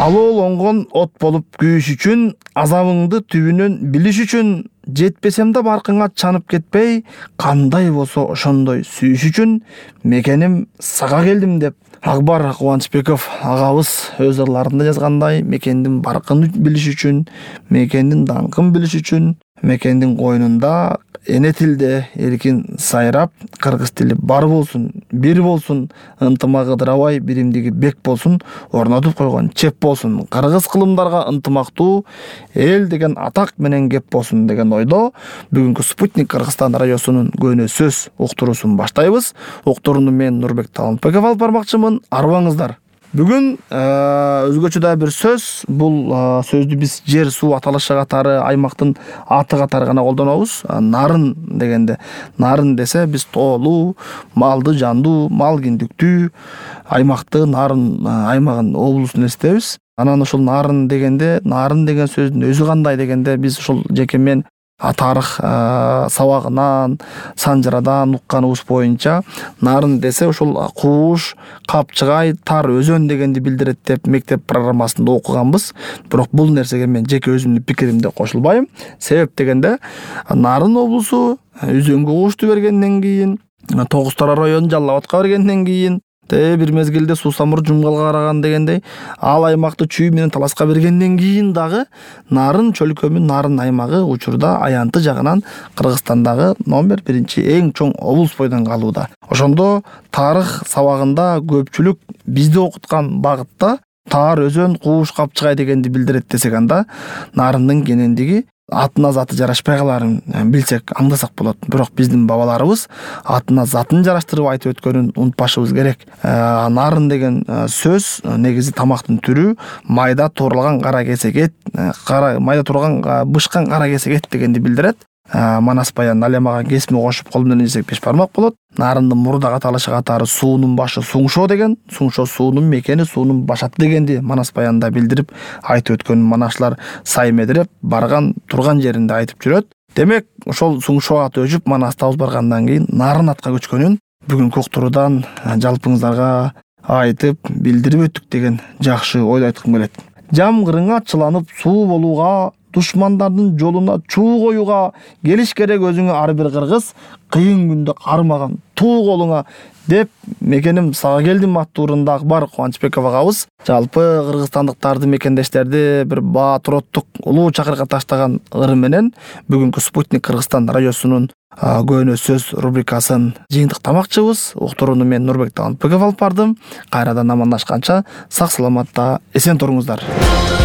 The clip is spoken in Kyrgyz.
Алол оңгон от болуп күйүш үчүн, азабыңды түбүнөн билиш үчүн, жетпесем да баркыңа чанып кетпей, кандай болсо ошондой сүйүш үчүн, мекеним сага келдим деп Акбар Кубанычбеков агабыз өз ырларында жазгандай, мекендин баркын билиш үчүн, мекендин даңкын билиш үчүн, мекендин койнунда эне тилде эркин сайрап, кыргыз тили бар болсун, бир болсун, ынтымагы ыдырабай, биримдиги бек болсун, орнотуп койгон чеп болсун, кыргыз кылымдарга ынтымактуу эл деген атак менен кеп болсун деген ойдо бүгүнкү Спутник Кыргызстан радиосунун көөнө сөз уктуруусун баштайбыз. Уктурууну мен Нурбек Талантбеков алып бармакчымын. Арыбаңыздар. Бүгүн өзгөчө да бир сөз. Бул сөздү биз жер суу аталышы катары, аймактын аты катары гана колдонобуз. Нарын дегенде, нарын десе биз тоолуу, малды жандуу, мал киндиктүү аймакты нарын аймагын облустун эстебиз. Анан ушул нарын дегенде, нарын деген сөздүн өзү кандай дегенде, биз ушул жеке мен тарых сабагынан, санжырадан укканыбыз боюнча, нарын десе ушул кууш, капчыгай, тар өзөн дегенди билдирет деп мектеп программасында окуганбыз. Бирок бул нерсеге мен жеке өзүмдүн пикиримде кошулбайм. Себеп дегенде, нарын облусу Үзөнгө куушту бергенден кийин, Тогуз Тара районун Жалал абадка бергенден кийин, бир мезгилде Суусамыр Жумгалга караган дегендей, ал аймакты Чүй менен Таласка бергенден кийин дагы Нарын чөлкөмүн, Нарын аймагы учурда аянты жагынан Кыргызстандагы номер 1 эң чоң облус бойдон калууда. Ошондо тарых сабагында көпчүлүк бизди окуткан багытта таар өзөн, кууш, капчыгай дегенди билдирет десек, анда нарындын кенендиги атына заты жарашпай каларын билсек, аңдасак болот. Бирок биздин бабаларыбыз атына затын жараштырып айтып өткөнүн унутпашыбыз керек. Нарын деген сөз негизи тамактын түрү, майда тууралган кара кесек эт, майда тууралган бышкан кара кесек эт дегенди билдирет. Манас Баян алемага кесме кошуп кол менен жесек 5 бармак болот. Нарындын мурда аталышы катары суунун башы Суңшо деген, Суңшо суунун мекени, суунун башаты дегенди Манас Баянда билдирип айтып өткөн манашылар сай медиреп барган турган жеринде айтып жүрөт. Демек, ошол Суңшо аты өчүп Манаста ауыз баргандан кийин Нарын атка көчкөнүн бүгүнкү уктуруудан жалпыңыздарга айтып билдирип өттүк деген жакшы ойду айткым келет. Жамгырыңа чыланып суу болууга, душмандардын жолуна чуу коюуга келиш керек өзүңө ар бир кыргыз, кыйын күндө кармаган туу колуңа деп мекеним сага келдим аттуу ырында Акбар Кубанычбеков агабыз жалпы кыргызстандыктарды, мекендештерди бир баатуроттук улуу чакырга таштаган ыры менен бүгүнкү Спутник Кыргызстан радиосунун көөнө сөз рубрикасын жыйынтыктамакчыбыз. Уктурууну мен Нурбек Талантбеков алып бардым. Кайрадан амандашканча сак саламатта эсен туруңуздар.